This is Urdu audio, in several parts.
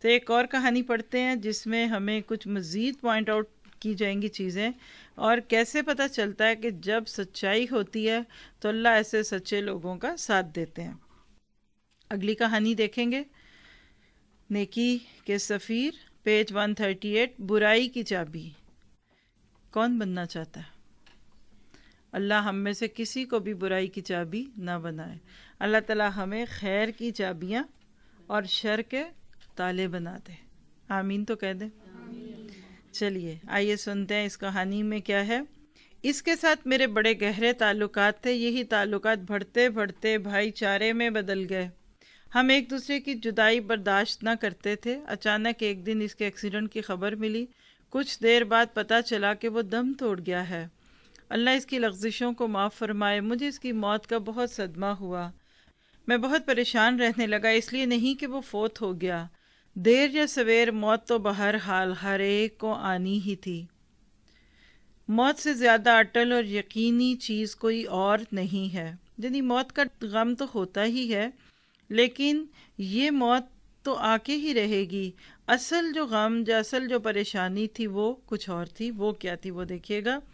تو ایک اور کہانی پڑھتے ہیں جس میں ہمیں کچھ مزید پوائنٹ آؤٹ کی جائیں گی چیزیں، اور کیسے پتہ چلتا ہے کہ جب سچائی ہوتی ہے تو اللہ ایسے سچے لوگوں کا ساتھ دیتے ہیں۔ اگلی کہانی دیکھیں گے، نیکی کے سفیر، پیج 138، برائی کی چابی۔ کون بننا چاہتا ہے؟ اللہ ہم میں سے کسی کو بھی برائی کی چابی نہ بنائے۔ اللہ تعالیٰ ہمیں خیر کی چابیاں اور شر کے تالے بنا دے۔ آمین تو کہہ دیں۔ چلیے آئیے سنتے ہیں اس کہانی میں کیا ہے۔ اس کے ساتھ میرے بڑے گہرے تعلقات تھے، یہی تعلقات بڑھتے بڑھتے بھائی چارے میں بدل گئے۔ ہم ایک دوسرے کی جدائی برداشت نہ کرتے تھے۔ اچانک ایک دن اس کے ایکسیڈنٹ کی خبر ملی۔ کچھ دیر بعد پتہ چلا کہ وہ دم توڑ گیا ہے۔ اللہ اس کی لغزشوں کو معاف فرمائے۔ مجھے اس کی موت کا بہت صدمہ ہوا۔ میں بہت پریشان رہنے لگا، اس لیے نہیں کہ وہ فوت ہو گیا۔ دیر یا سویر موت تو بہرحال ہر ایک کو آنی ہی تھی۔ موت سے زیادہ اٹل اور یقینی چیز کوئی اور نہیں ہے۔ یعنی موت کا غم تو ہوتا ہی ہے، لیکن یہ موت تو آ کے ہی رہے گی۔ اصل جو غم، اصل جو پریشانی تھی وہ کچھ اور تھی۔ وہ کیا تھی وہ دیکھیے گا۔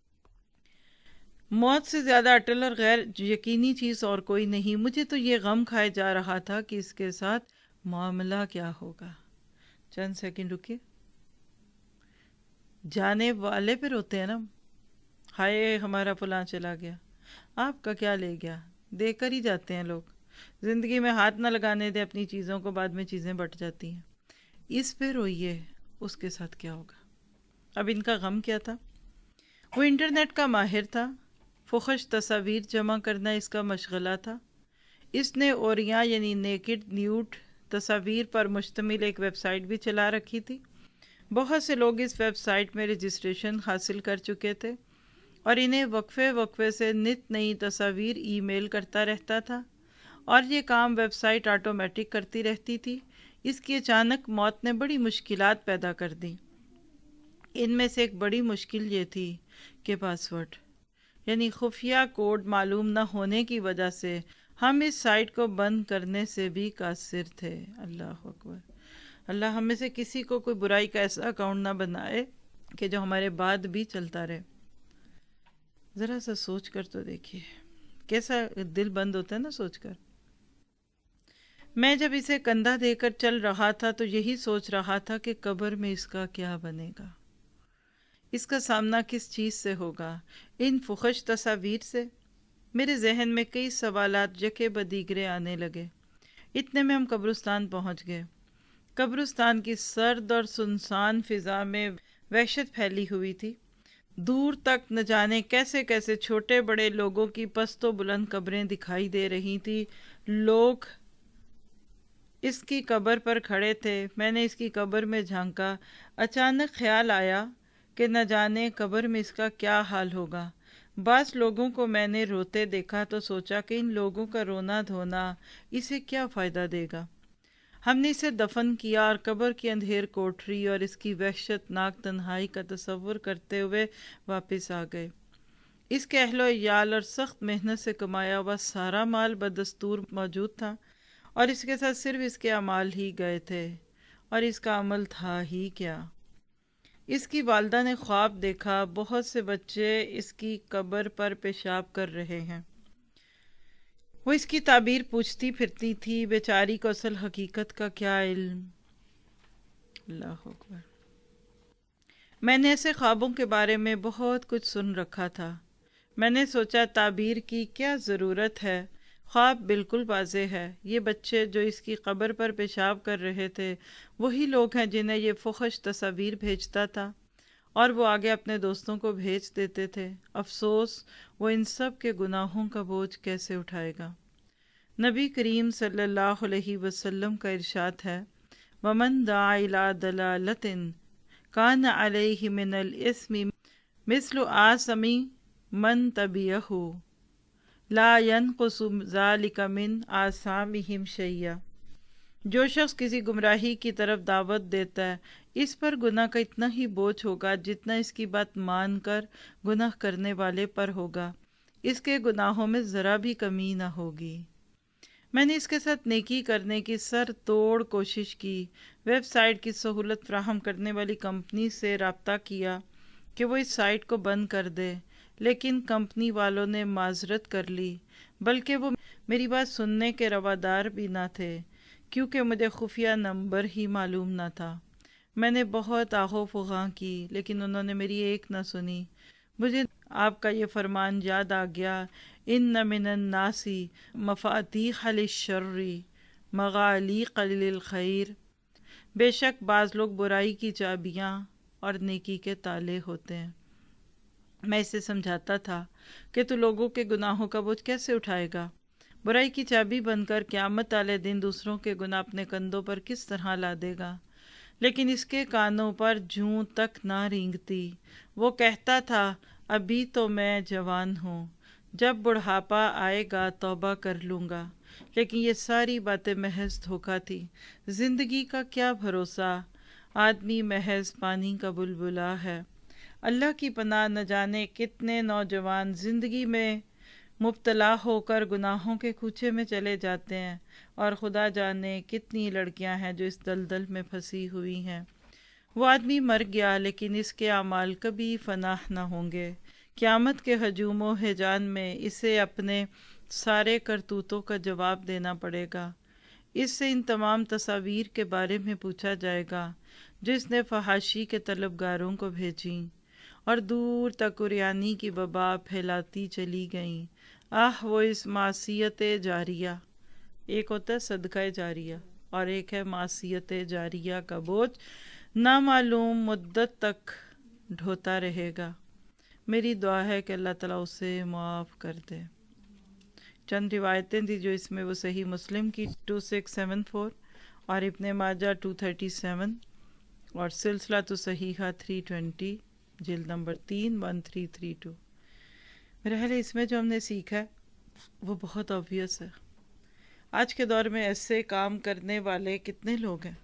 موت سے زیادہ اٹل اور غیر یقینی چیز اور کوئی نہیں۔ مجھے تو یہ غم کھائے جا رہا تھا کہ اس کے ساتھ معاملہ کیا ہوگا۔ چند سیکنڈ رکیے۔ جانے والے پہ روتے ہیں نا، ہائے ہمارا فلاں چلا گیا، آپ کا کیا لے گیا، دے کر ہی جاتے ہیں لوگ۔ زندگی میں ہاتھ نہ لگانے دیں اپنی چیزوں کو، بعد میں چیزیں بٹ جاتی ہیں۔ اس پہ روئیے، اس کے ساتھ کیا ہوگا۔ اب ان کا غم کیا تھا؟ وہ انٹرنیٹ کا ماہر تھا، فحش تصاویر جمع کرنا اس کا مشغلہ تھا۔ اس نے اوریاں یعنی نیکڈ نیوڈ تصاویر پر مشتمل ایک ویب سائٹ بھی چلا رکھی تھی۔ بہت سے لوگ اس ویب سائٹ میں رجسٹریشن حاصل کر چکے تھے اور انہیں وقفے وقفے سے نت نئی تصاویر ای میل کرتا رہتا تھا، اور یہ کام ویب سائٹ آٹومیٹک کرتی رہتی تھی۔ اس کی اچانک موت نے بڑی مشکلات پیدا کر دیں۔ ان میں سے ایک بڑی مشکل یہ تھی کہ پاسورڈ یعنی خفیہ کوڈ معلوم نہ ہونے کی وجہ سے ہم اس سائٹ کو بند کرنے سے بھی قاصر تھے۔ اللہ اکبر۔ اللہ ہم میں سے کسی کو کوئی برائی کا ایسا اکاؤنٹ نہ بنائے کہ جو ہمارے بعد بھی چلتا رہے۔ ذرا سا سوچ کر تو دیکھیے، کیسا دل بند ہوتا ہے نا سوچ کر۔ میں جب اسے کندھا دے کر چل رہا تھا تو یہی سوچ رہا تھا کہ قبر میں اس کا کیا بنے گا، اس کا سامنا کس چیز سے ہوگا، ان فحش تصاویر سے۔ میرے ذہن میں کئی سوالات یکے بدیگرے آنے لگے۔ اتنے میں ہم قبرستان پہنچ گئے۔ قبرستان کی سرد اور سنسان فضا میں وحشت پھیلی ہوئی تھی۔ دور تک نہ جانے کیسے کیسے چھوٹے بڑے لوگوں کی پست و بلند قبریں دکھائی دے رہی تھی۔ لوگ اس کی قبر پر کھڑے تھے۔ میں نے اس کی قبر میں جھانکا۔ اچانک خیال آیا کہ نہ جانے قبر میں اس کا کیا حال ہوگا۔ بعض لوگوں کو میں نے روتے دیکھا تو سوچا کہ ان لوگوں کا رونا دھونا اسے کیا فائدہ دے گا۔ ہم نے اسے دفن کیا اور قبر کی اندھیر کوٹری اور اس کی وحشت ناک تنہائی کا تصور کرتے ہوئے واپس آ گئے۔ اس کے اہل و عیال اور سخت محنت سے کمایا ہوا سارا مال بدستور موجود تھا، اور اس کے ساتھ صرف اس کے اعمال ہی گئے تھے، اور اس کا عمل تھا ہی کیا۔ اس کی والدہ نے خواب دیکھا، بہت سے بچے اس کی قبر پر پیشاب کر رہے ہیں۔ وہ اس کی تعبیر پوچھتی پھرتی تھی، بیچاری کو اصل حقیقت کا کیا علم۔ اللہ اکبر۔ میں نے ایسے خوابوں کے بارے میں بہت کچھ سن رکھا تھا۔ میں نے سوچا تعبیر کی کیا ضرورت ہے، خواب بالکل واضح ہے۔ یہ بچے جو اس کی قبر پر پیشاب کر رہے تھے وہی لوگ ہیں جنہیں یہ فحش تصاویر بھیجتا تھا، اور وہ آگے اپنے دوستوں کو بھیج دیتے تھے۔ افسوس وہ ان سب کے گناہوں کا بوجھ کیسے اٹھائے گا۔ نبی کریم صلی اللہ علیہ وسلم کا ارشاد ہے، وَمَن دَعَا إِلَىٰ ضَلَالَةٍ كَانَ عَلَيْهِ مِنَ الْإِثْمِ مِثْلُ آثَمِ مَن تَبِعَهُ لَا يَنقُصُ ذَلِكَ مِنْ آثَامِهِمْ شَيْئًا۔ جو شخص کسی گمراہی کی طرف دعوت دیتا ہے، اس پر گناہ کا اتنا ہی بوجھ ہوگا جتنا اس کی بات مان کر گناہ کرنے والے پر ہوگا۔ اس کے گناہوں میں ذرا بھی کمی نہ ہوگی۔ میں نے اس کے ساتھ نیکی کرنے کی سر توڑ کوشش کی، ویب سائٹ کی سہولت فراہم کرنے والی کمپنی سے رابطہ کیا کہ وہ اس سائٹ کو بند کر دے، لیکن کمپنی والوں نے معذرت کر لی، بلکہ وہ میری بات سننے کے روادار بھی نہ تھے، کیونکہ مجھے خفیہ نمبر ہی معلوم نہ تھا۔ میں نے بہت آہ و فغاں کی، لیکن انہوں نے میری ایک نہ سنی۔ مجھے آپ کا یہ فرمان یاد آ گیا، ان من الناس مفاتیح للشر مغالیق للخیر، بے شک بعض لوگ برائی کی چابیاں اور نیکی کے تالے ہوتے ہیں۔ میں اسے سمجھاتا تھا کہ تو لوگوں کے گناہوں کا بوجھ کیسے اٹھائے گا، برائی کی چابی بن کر قیامت والے دن دوسروں کے گناہ اپنے کندھوں پر کس طرح لا دے گا، لیکن اس کے کانوں پر جوں تک نہ رینگتی۔ وہ کہتا تھا، ابھی تو میں جوان ہوں، جب بڑھاپا آئے گا توبہ کر لوں گا، لیکن یہ ساری باتیں محض دھوکہ تھی۔ زندگی کا کیا بھروسہ، آدمی محض پانی کا بلبلا ہے۔ اللہ کی پناہ، نہ جانے کتنے نوجوان زندگی میں مبتلا ہو کر گناہوں کے کوچے میں چلے جاتے ہیں، اور خدا جانے کتنی لڑکیاں ہیں جو اس دلدل میں پھنسی ہوئی ہیں۔ وہ آدمی مر گیا، لیکن اس کے اعمال کبھی فناہ نہ ہوں گے۔ قیامت کے ہجوم و ہیجان میں اسے اپنے سارے کرتوتوں کا جواب دینا پڑے گا۔ اس سے ان تمام تصاویر کے بارے میں پوچھا جائے گا جس نے فحاشی کے طلبگاروں کو بھیجیں اور دور تک عریانی کی وبا پھیلاتی چلی گئیں۔ آہ وہ اس معصیت جاریہ، ایک ہوتا ہے صدقہ جاریہ اور ایک ہے معصیت جاریہ کا بوجھ نامعلوم مدت تک ڈھوتا رہے گا۔ میری دعا ہے کہ اللہ تعالیٰ اسے معاف کر دے۔ چند روایتیں تھی جو اس میں، وہ صحیح مسلم کی 2674 اور ابن ماجہ 237 اور سلسلہ تو صحیحہ 320 جلد نمبر 3 1332۔ میرا خیال ہے اس میں جو ہم نے سیکھا ہے وہ بہت آبویس ہے۔ آج کے دور میں ایسے کام کرنے والے کتنے لوگ ہیں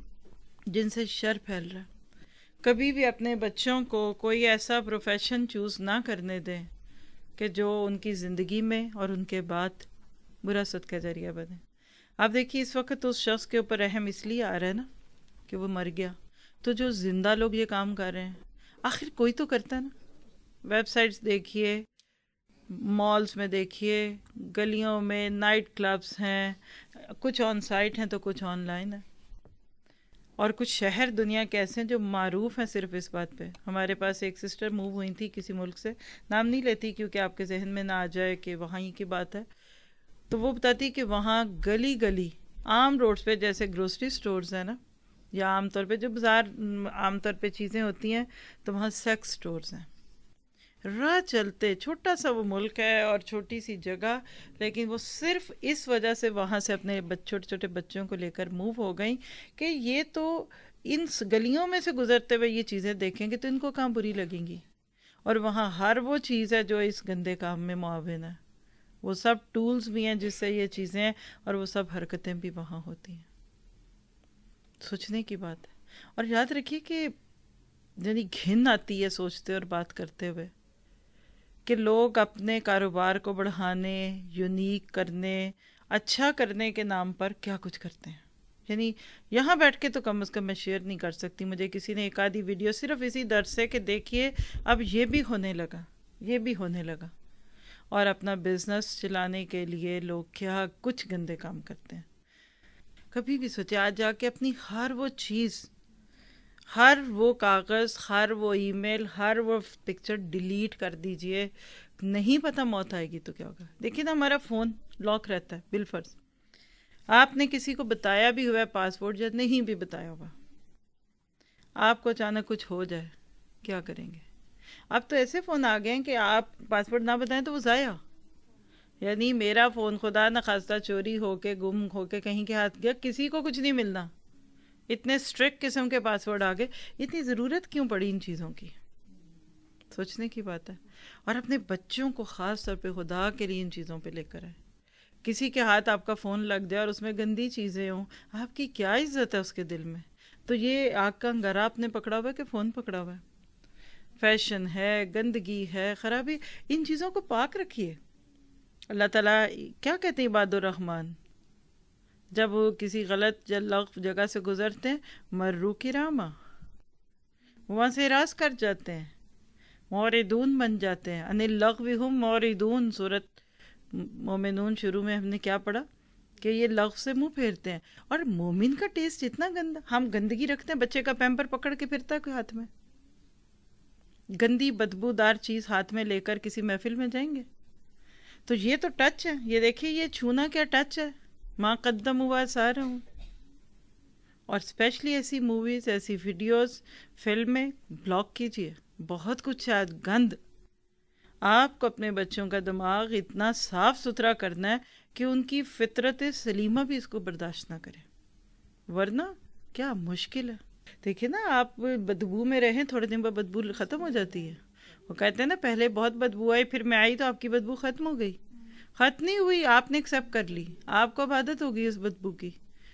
جن سے شر پھیل رہا ہے۔ کبھی بھی اپنے بچوں کو کوئی ایسا پروفیشن چوز نہ کرنے دیں کہ جو ان کی زندگی میں اور ان کے بعد برا صدقہ جاریہ بنے۔ آپ دیکھیے اس وقت اس شخص کے اوپر رحم اس لیے آ رہا ہے نا کہ وہ مر گیا، تو جو زندہ لوگ یہ کام کر رہے ہیں آخر کوئی تو کرتا ہے نا۔ ویب سائٹس دیکھیے، مالز میں دیکھیے، گلیوں میں نائٹ کلبز ہیں، کچھ آن سائٹ ہیں تو کچھ آن لائن ہیں، اور کچھ شہر دنیا کے ایسے ہیں جو معروف ہیں صرف اس بات پہ۔ ہمارے پاس ایک سسٹر موو ہوئی تھی کسی ملک سے، نام نہیں لیتی کیونکہ آپ کے ذہن میں نہ آ جائے کہ وہاں ہی کی بات ہے، تو وہ بتاتی کہ وہاں گلی گلی عام روڈز پہ جیسے گروسری سٹورز ہیں نا، یا عام طور پہ جو بازار عام طور پہ چیزیں ہوتی ہیں، تو وہاں سیکس سٹورز ہیں۔ راہ چلتے، چھوٹا سا وہ ملک ہے اور چھوٹی سی جگہ، لیکن وہ صرف اس وجہ سے وہاں سے اپنے چھوٹے چھوٹے بچوں کو لے کر موو ہو گئیں کہ یہ تو ان گلیوں میں سے گزرتے ہوئے یہ چیزیں دیکھیں گے تو ان کو کہاں بری لگیں گی، اور وہاں ہر وہ چیز ہے جو اس گندے کام میں معاون ہے، وہ سب ٹولز بھی ہیں جس سے یہ چیزیں ہیں، اور وہ سب حرکتیں بھی وہاں ہوتی ہیں۔ سوچنے کی بات ہے، اور یاد رکھیے کہ یعنی گھن آتی ہے سوچتے اور بات کرتے ہوئے کہ لوگ اپنے کاروبار کو بڑھانے، یونیک کرنے، اچھا کرنے کے نام پر کیا کچھ کرتے ہیں۔ یعنی یہاں بیٹھ کے تو کم از کم میں شیئر نہیں کر سکتی، مجھے کسی نے ایک آدھی ویڈیو صرف اسی درد سے کہ دیکھیے اب یہ بھی ہونے لگا، یہ بھی ہونے لگا، اور اپنا بزنس چلانے کے لیے لوگ کیا کچھ گندے کام کرتے ہیں۔ کبھی بھی سوچے آج جا کے اپنی ہر وہ چیز، ہر وہ کاغذ، ہر وہ ای میل، ہر وہ پکچر ڈیلیٹ کر دیجئے، نہیں پتہ موت آئے گی تو کیا ہوگا۔ دیکھیں نا ہمارا فون لاک رہتا ہے بالفرض، آپ نے کسی کو بتایا بھی ہوا ہے پاسورڈ یا نہیں بھی بتایا ہوا، آپ کو اچانک کچھ ہو جائے کیا کریں گے؟ اب تو ایسے فون آ گئے ہیں کہ آپ پاسورڈ نہ بتائیں تو وہ ضائع۔ یعنی میرا فون خدا نخواستہ چوری ہو کے، گم ہو کے کہیں کے ہاتھ گیا، کسی کو کچھ نہیں ملنا، اتنے اسٹرکٹ قسم کے پاسورڈ آ گئے۔ اتنی ضرورت کیوں پڑی ان چیزوں کی؟ سوچنے کی بات ہے۔ اور اپنے بچوں کو خاص طور پہ خدا کے لیے ان چیزوں پہ لے کر آئے۔ کسی کے ہاتھ آپ کا فون لگ جائے اور اس میں گندی چیزیں ہوں، آپ کی کیا عزت ہے اس کے دل میں؟ تو یہ آگ کا انگارہ آپ نے پکڑا ہوا ہے کہ فون پکڑا ہوا ہے؟ فیشن ہے، گندگی ہے، خرابی، ان چیزوں کو پاک رکھیے۔ اللہ تعالیٰ کیا کہتے ہیں عباد الرحمن، جب وہ کسی غلط یا لغو جگہ سے گزرتے ہیں، مرو کراما، وہاں سے راز کر جاتے ہیں، موردون بن جاتے ہیں. ان اللغو ہم موردون، سورت مومنون شروع میں ہم نے کیا پڑھا کہ یہ لغو سے منہ پھیرتے ہیں. اور مومن کا ٹیسٹ اتنا گندا، ہم گندگی رکھتے ہیں، بچے کا پیمپر پکڑ کے پھرتا ہے کوئی ہاتھ میں، گندی بدبودار چیز ہاتھ میں لے کر کسی محفل میں جائیں گے. تو یہ تو ٹچ ہے، یہ دیکھیے یہ چھونا کیا ٹچ ہے، ماں قدم ہوا سارا ہوں. اور اسپیشلی ایسی موویز، ایسی ویڈیوز، فلمیں بلاک کیجیے. بہت کچھ ہے گند. آپ کو اپنے بچوں کا دماغ اتنا صاف ستھرا کرنا ہے کہ ان کی فطرت سلیمہ بھی اس کو برداشت نہ کرے، ورنہ کیا مشکل ہے. دیکھیے نا، آپ بدبو میں رہیں، تھوڑے دن بعد بدبو ختم ہو جاتی ہے. وہ کہتے ہیں نا پہلے بہت بدبو آئی، پھر میں آئی تو آپ کی بدبو ختم ہو گئی. ختم نہیں ہوئی، آپ نے ایکسیپٹ کر لی، آپ کو اب عادت ہوگی اس بدبو کی.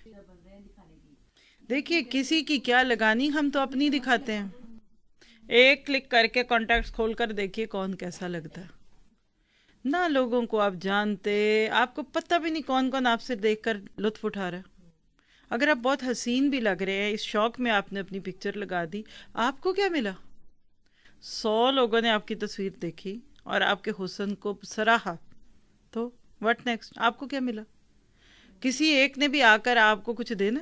دیکھیے کسی کی کیا لگانی، ہم تو اپنی دکھاتے ہیں. ایک کلک کر کے کانٹیکٹس کھول کر دیکھیے کون کیسا لگتا ہے. نہ لوگوں کو آپ جانتے، آپ کو پتہ بھی نہیں کون کون آپ سے دیکھ کر لطف اٹھا رہا ہے. اگر آپ بہت حسین بھی لگ رہے ہیں، اس شوق میں آپ نے اپنی پکچر لگا دی، آپ کو کیا ملا؟ 100 لوگوں نے آپ کی تصویر دیکھی اور آپ کے حسن کو سراہا، تو واٹ نیکسٹ؟ آپ کو کیا ملا؟ کسی ایک نے بھی آ کر آپ کو کچھ دینا؟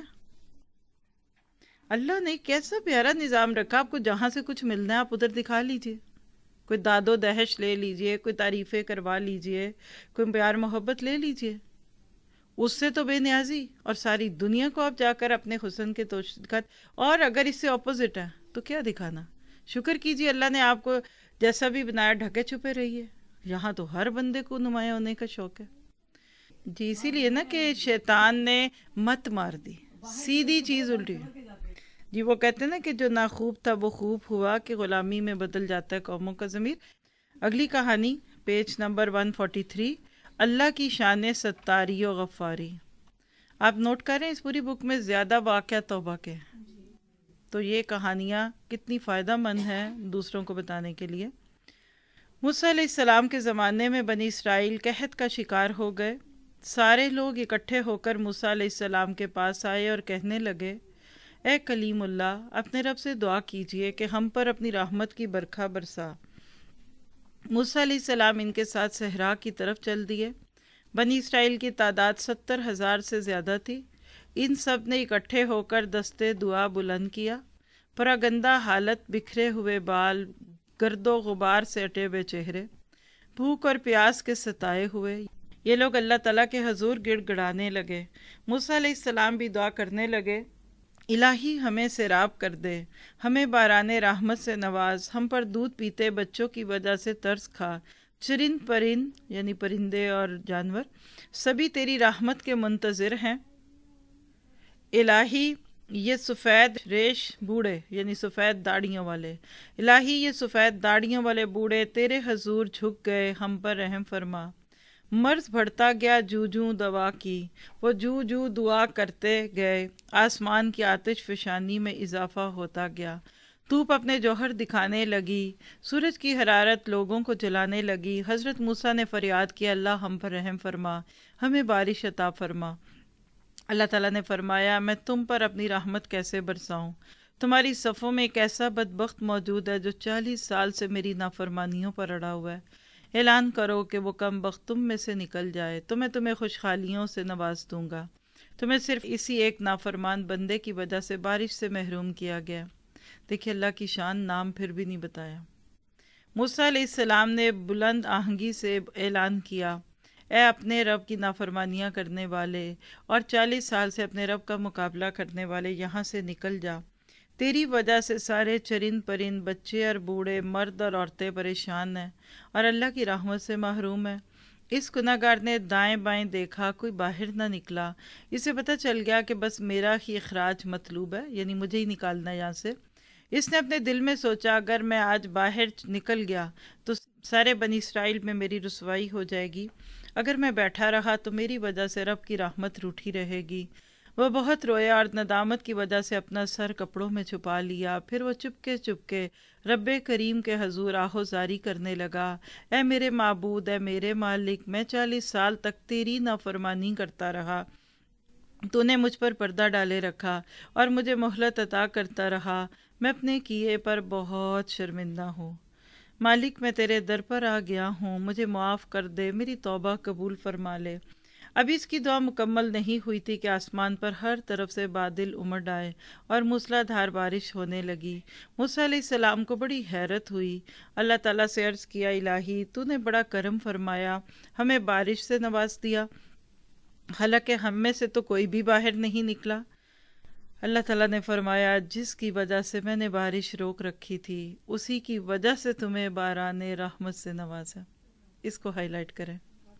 اللہ نے کیسا پیارا نظام رکھا، آپ کو جہاں سے کچھ ملنا ہے آپ ادھر دکھا لیجئے. کوئی داد و دہش لے لیجئے، کوئی تعریفیں کروا لیجئے، کوئی پیار محبت لے لیجئے. اس سے تو بے نیازی، اور ساری دنیا کو آپ جا کر اپنے حسن کے توش دکھاتے. اور اگر اس سے اپوزٹ ہے تو کیا دکھانا؟ شکر کیجئے اللہ نے آپ کو جیسا بھی بنایا، ڈھکے چھپے رہیے. یہاں تو ہر بندے کو نمایاں ہونے کا شوق ہے. جی اسی لیے نا کہ شیطان نے مت مار دی، سیدھی چیز الٹی. جی وہ کہتے ہیں نا کہ جو ناخوب تھا وہ خوب ہوا، کہ غلامی میں بدل جاتا ہے قوموں کا ضمیر. اگلی کہانی پیج نمبر 143، اللہ کی شان ستاری و غفاری. آپ نوٹ کریں اس پوری بک میں زیادہ واقعہ توبہ کے، تو یہ کہانیاں کتنی فائدہ مند ہیں دوسروں کو بتانے کے لیے. موسیٰ علیہ السلام کے زمانے میں بنی اسرائیل قحط کا شکار ہو گئے. سارے لوگ اکٹھے ہو کر موسیٰ علیہ السلام کے پاس آئے اور کہنے لگے، اے کلیم اللہ، اپنے رب سے دعا کیجئے کہ ہم پر اپنی رحمت کی برکھا برسا. موسیٰ علیہ السلام ان کے ساتھ صحرا کی طرف چل دیے. بنی اسرائیل کی تعداد 70,000 سے زیادہ تھی. ان سب نے اکٹھے ہو کر دستے دعا بلند کیا. پراگندہ حالت، بکھرے ہوئے بال، گرد و غبار سے اٹے ہوئے چہرے، بھوک اور پیاس کے ستائے ہوئے، یہ لوگ اللہ تعالیٰ کے حضور گڑ گڑانے لگے. موسیٰ علیہ السلام بھی دعا کرنے لگے، الہی ہمیں سیراب کر دے، ہمیں باران رحمت سے نواز، ہم پر دودھ پیتے بچوں کی وجہ سے ترس کھا. چرند پرند یعنی پرندے اور جانور سبھی تیری رحمت کے منتظر ہیں. الہی یہ سفید ریش بوڑھے یعنی سفید داڑیوں والے، الہی یہ سفید داڑیوں والے بوڑھے تیرے حضور جھک گئے، ہم پر رحم فرما. مرض بڑھتا گیا جوں جوں دوا کی، وہ جوں جوں دعا کرتے گئے، آسمان کی آتش فشانی میں اضافہ ہوتا گیا. دھوپ اپنے جوہر دکھانے لگی، سورج کی حرارت لوگوں کو جلانے لگی. حضرت موسیٰ نے فریاد کیا، اللہ ہم پر رحم فرما، ہمیں بارش عطا فرما. اللہ تعالیٰ نے فرمایا، میں تم پر اپنی رحمت کیسے برساؤں؟ تمہاری صفوں میں ایک ایسا بدبخت موجود ہے جو 40 سال سے میری نافرمانیوں پر اڑا ہوا ہے. اعلان کرو کہ وہ کم بخت تم میں سے نکل جائے تو میں تمہیں خوشحالیوں سے نواز دوں گا. تمہیں صرف اسی ایک نافرمان بندے کی وجہ سے بارش سے محروم کیا گیا. دیکھیے اللہ کی شان، نام پھر بھی نہیں بتایا. موسیٰ علیہ السلام نے بلند آہنگی سے اعلان کیا، اے اپنے رب کی نافرمانیاں کرنے والے اور 40 سال سے اپنے رب کا مقابلہ کرنے والے، یہاں سے نکل جا. تیری وجہ سے سارے چرند پرند، بچے اور بوڑھے، مرد اور عورتیں پریشان ہیں اور اللہ کی رحمت سے محروم ہیں. اس گناہگار نے دائیں بائیں دیکھا، کوئی باہر نہ نکلا. اسے پتہ چل گیا کہ بس میرا ہی اخراج مطلوب ہے، یعنی مجھے ہی نکالنا ہے یہاں سے. اس نے اپنے دل میں سوچا، اگر میں آج باہر نکل گیا تو سارے بنی اسرائیل میں میری رسوائی ہو جائے گی. اگر میں بیٹھا رہا تو میری وجہ سے رب کی رحمت روٹھی رہے گی. وہ بہت رویا اور ندامت کی وجہ سے اپنا سر کپڑوں میں چھپا لیا. پھر وہ چپکے چپکے رب کریم کے حضور آہوزاری کرنے لگا، اے میرے معبود، اے میرے مالک، میں 40 سال تک تیری نافرمانی کرتا رہا، تو نے مجھ پر پردہ ڈالے رکھا اور مجھے مہلت عطا کرتا رہا، میں اپنے کیے پر بہت شرمندہ ہوں۔ مالک میں تیرے در پر آ گیا ہوں، مجھے معاف کر دے، میری توبہ قبول فرما لے۔ ابھی اس کی دعا مکمل نہیں ہوئی تھی کہ آسمان پر ہر طرف سے بادل امڈ آئے اور موسلا دھار بارش ہونے لگی۔ موسیٰ علیہ السلام کو بڑی حیرت ہوئی۔ اللہ تعالیٰ سے عرض کیا، الہی تو نے بڑا کرم فرمایا، ہمیں بارش سے نواز دیا، حالانکہ ہم میں سے تو کوئی بھی باہر نہیں نکلا۔ اللہ تعالیٰ نے فرمایا، جس کی وجہ سے میں نے بارش روک رکھی تھی اسی کی وجہ سے تمہیں باران رحمت سے نوازا۔ اس کو ہائی لائٹ کریں۔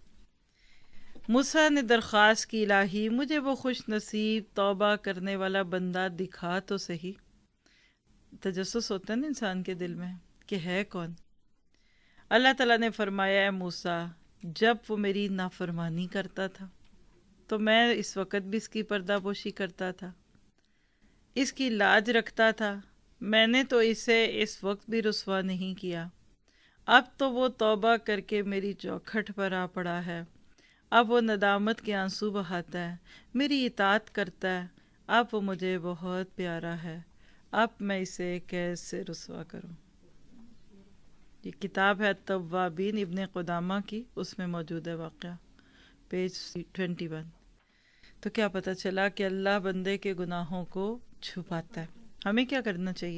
موسیٰ نے درخواست کی، الہی مجھے وہ خوش نصیب توبہ کرنے والا بندہ دکھا تو صحیح۔ تجسس ہوتا ہے نا انسان کے دل میں کہ ہے کون۔ اللہ تعالیٰ نے فرمایا، اے موسیٰ جب وہ میری نافرمانی کرتا تھا تو میں اس وقت بھی اس کی پردہ پوشی کرتا تھا، اس کی لاج رکھتا تھا، میں نے تو اسے اس وقت بھی رسوا نہیں کیا۔ اب تو وہ توبہ کر کے میری چوکھٹ پر آ پڑا ہے، اب وہ ندامت کے آنسو بہاتا ہے، میری اطاعت کرتا ہے، اب وہ مجھے بہت پیارا ہے، اب میں اسے کیسے رسوا کروں۔ یہ کتاب ہے توابین ابن قدامہ کی، اس میں موجود ہے واقعہ، پیج 21۔ تو کیا پتہ چلا کہ اللہ بندے کے گناہوں کو چھپاتا ہے۔ ہمیں کیا کرنا چاہیے؟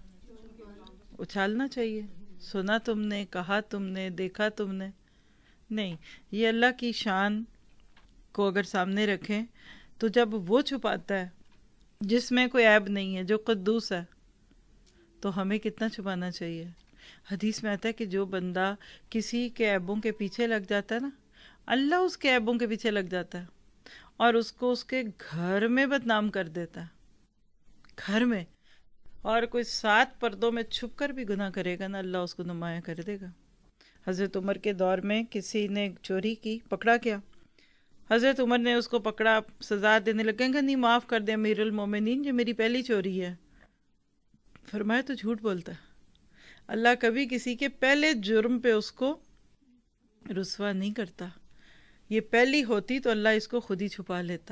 اچھالنا چاہیے۔ سنا تم نے، کہا تم نے، دیکھا تم نے، نہیں، یہ اللہ کی شان کو اگر سامنے رکھیں تو جب وہ چھپاتا ہے جس میں کوئی عیب نہیں ہے، جو قدوس ہے، تو ہمیں کتنا چھپانا چاہیے۔ حدیث میں آتا ہے کہ جو بندہ کسی کے عیبوں کے پیچھے لگ جاتا ہے نا، اللہ اس کے عیبوں کے پیچھے لگ جاتا ہے اور اس کو اس کے گھر میں بدنام کر دیتا ہے، گھر میں۔ اور کوئی 7 پردوں میں چھپ کر بھی گناہ کرے گا نا، اللہ اس کو نمایاں کر دے گا۔ حضرت عمر کے دور میں کسی نے چوری کی، پکڑا گیا، حضرت عمر نے اس کو پکڑا، سزا دینے لگے کہ نہیں معاف کر دے امیر المومنین، یہ میری پہلی چوری ہے۔ فرمایا تو جھوٹ بولتا ہے، اللہ کبھی کسی کے پہلے جرم پہ اس کو رسوا نہیں کرتا، یہ پہلی ہوتی تو اللہ اس کو خود ہی چھپا لیتا۔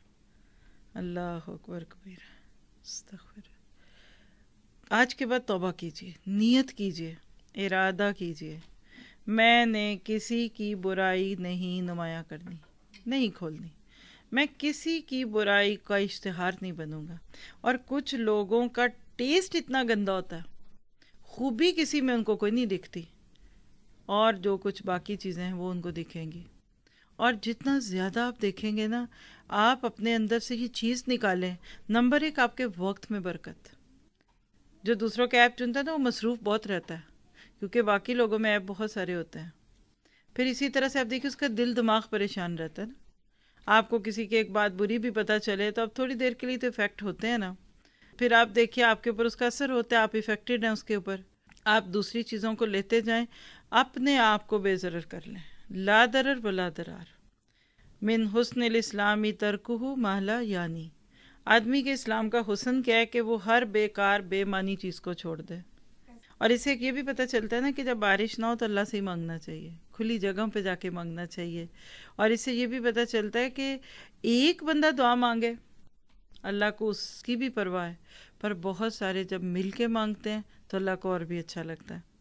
اللہ اکبر کبیر، استغفر۔ آج کے بعد توبہ کیجئے، نیت کیجئے، ارادہ کیجئے، میں نے کسی کی برائی نہیں نمایاں کرنی، نہیں کھولنی، میں کسی کی برائی کا اشتہار نہیں بنوں گا۔ اور کچھ لوگوں کا ٹیسٹ اتنا گندا ہوتا ہے، خوبی کسی میں ان کو کوئی نہیں دکھتی، اور جو کچھ باقی چیزیں ہیں وہ ان کو دکھیں گی۔ اور جتنا زیادہ آپ دیکھیں گے نا، آپ اپنے اندر سے یہ چیز نکالیں۔ نمبر 1، آپ کے وقت میں برکت۔ جو دوسروں کے عیب چنتا ہے نا، وہ مصروف بہت رہتا ہے، کیونکہ باقی لوگوں میں عیب بہت سارے ہوتے ہیں۔ پھر اسی طرح سے آپ دیکھیں اس کا دل دماغ پریشان رہتا ہے نا۔ آپ کو کسی کی ایک بات بری بھی پتہ چلے تو اب تھوڑی دیر کے لیے تو افیکٹ ہوتے ہیں نا، پھر آپ دیکھیے آپ کے اوپر اس کا اثر ہوتا ہے، آپ افیکٹڈ ہیں اس کے اوپر، آپ دوسری چیزوں کو لیتے جائیں، اپنے آپ کو بے ضرر کر لیں۔ لا ضرر ولا ضرار، من حسن الاسلام ترکہ ما لا یعنی۔ آدمی کے اسلام کا حسن کیا ہے کہ وہ ہر بیکار بے معنی چیز کو چھوڑ دے۔ اور اسے یہ بھی پتہ چلتا ہے نا کہ جب بارش نہ ہو تو اللہ سے ہی مانگنا چاہیے، کھلی جگہوں پہ جا کے مانگنا چاہیے۔ اور اس سے یہ بھی پتہ چلتا ہے کہ ایک بندہ دعا مانگے، اللہ کو اس کی بھی پرواہ ہے، پر بہت سارے جب مل کے مانگتے ہیں تو اللہ کو اور بھی اچھا لگتا ہے۔